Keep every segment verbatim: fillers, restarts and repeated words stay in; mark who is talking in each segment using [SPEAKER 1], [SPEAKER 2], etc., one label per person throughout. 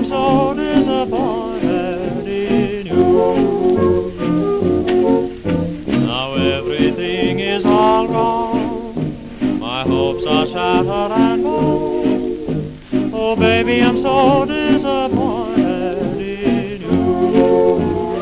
[SPEAKER 1] I'm so disappointed in you. Now everything is all wrong, my hopes are shattered and gone. Oh baby, I'm so disappointed in you.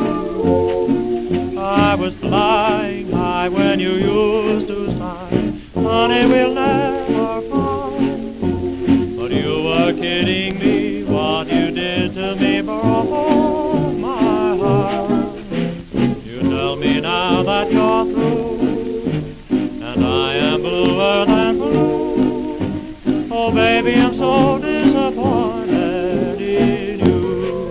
[SPEAKER 1] I was flying high when you used to sigh, honey, we'll never find. But you were kidding me, what you did to me broke my heart. You tell me now that you're through, and I am bluer than blue. Oh baby, I'm so disappointed in you.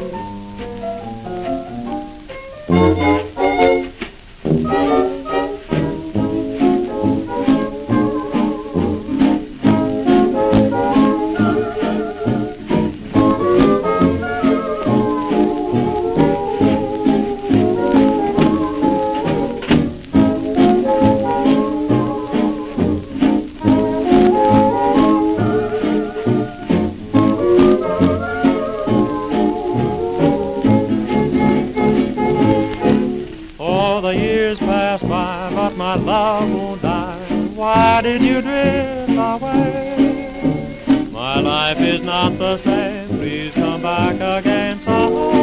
[SPEAKER 1] The years pass by, but my love won't die. Why did you drift away? My life is not the same. Please come back again someday.